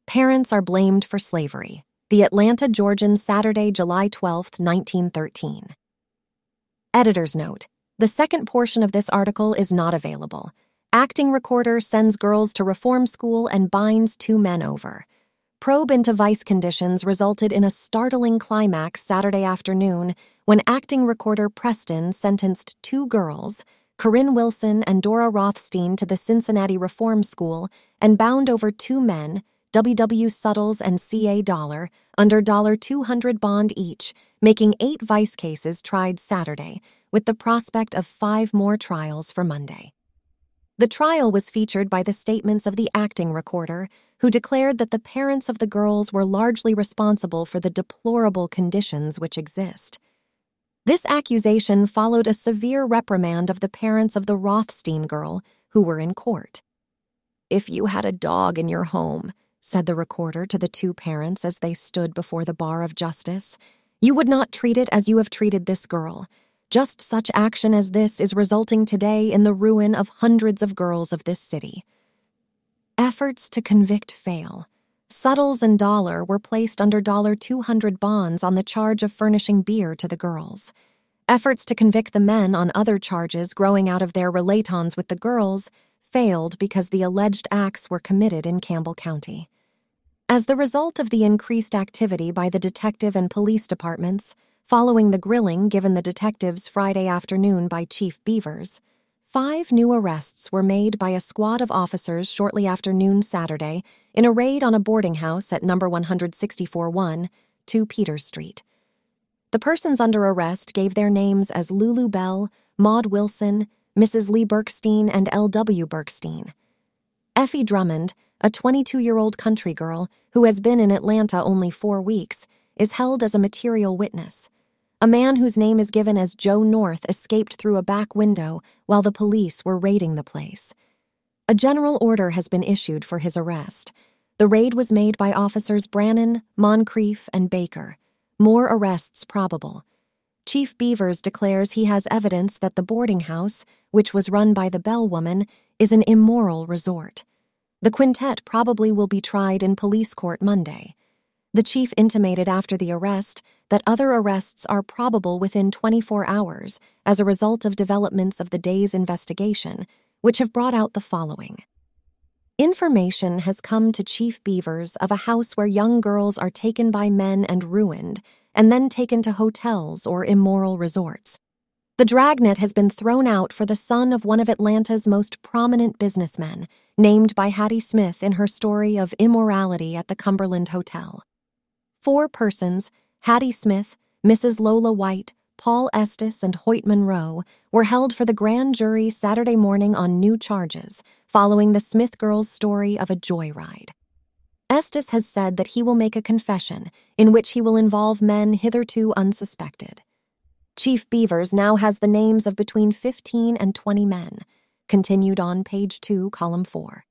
Parents are blamed for slavery. The Atlanta Georgian, Saturday, July 12, 1913. Editor's note: the second portion of this article is not available. Acting recorder sends girls to reform school and binds 2 men over. Probe into vice conditions resulted in a startling climax Saturday afternoon when acting recorder Preston sentenced 2 girls, Corinne Wilson and Dora Rothstein, to the Cincinnati Reform School and bound over 2 men, W.W. Suttles and C.A. Dollar, under $200 bond each, making 8 vice cases tried Saturday, with the prospect of 5 more trials for Monday. The trial was featured by the statements of the acting recorder, who declared that the parents of the girls were largely responsible for the deplorable conditions which exist. This accusation followed a severe reprimand of the parents of the Rothstein girl, who were in court. "If you had a dog in your home," said the recorder to the 2 parents as they stood before the bar of justice, "you would not treat it as you have treated this girl. Just such action as this is resulting today in the ruin of hundreds of girls of this city." Efforts to convict fail. Suttles and Dollar were placed under $200 bonds on the charge of furnishing beer to the girls. Efforts to convict the men on other charges growing out of their relatons with the girls failed because the alleged acts were committed in Campbell County. As the result of the increased activity by the detective and police departments, following the grilling given the detectives Friday afternoon by Chief Beavers, 5 new arrests were made by a squad of officers shortly after noon Saturday in a raid on a boarding house at number 164-1, 2 Peters Street. The persons under arrest gave their names as Lulu Bell, Maud Wilson, Mrs. Lee Berkstein, and L.W. Berkstein. Effie Drummond, a 22-year-old country girl who has been in Atlanta only 4 weeks, is held as a material witness. A man whose name is given as Joe North escaped through a back window while the police were raiding the place. A general order has been issued for his arrest. The raid was made by officers Brannon, Moncrief, and Baker. More arrests probable. Chief Beavers declares he has evidence that the boarding house, which was run by the Bell woman, is an immoral resort. The quintet probably will be tried in police court Monday. The chief intimated after the arrest that other arrests are probable within 24 hours as a result of developments of the day's investigation, which have brought out the following. Information has come to Chief Beavers of a house where young girls are taken by men and ruined, and then taken to hotels or immoral resorts. The dragnet has been thrown out for the son of one of Atlanta's most prominent businessmen, named by Hattie Smith in her story of immorality at the Cumberland Hotel. 4 persons, Hattie Smith, Mrs. Lola White, Paul Estes, and Hoyt Monroe, were held for the grand jury Saturday morning on new charges, following the Smith girls' story of a joyride. Estes has said that he will make a confession in which he will involve men hitherto unsuspected. Chief Beavers now has the names of between 15 and 20 men. Continued on page 2, column 4.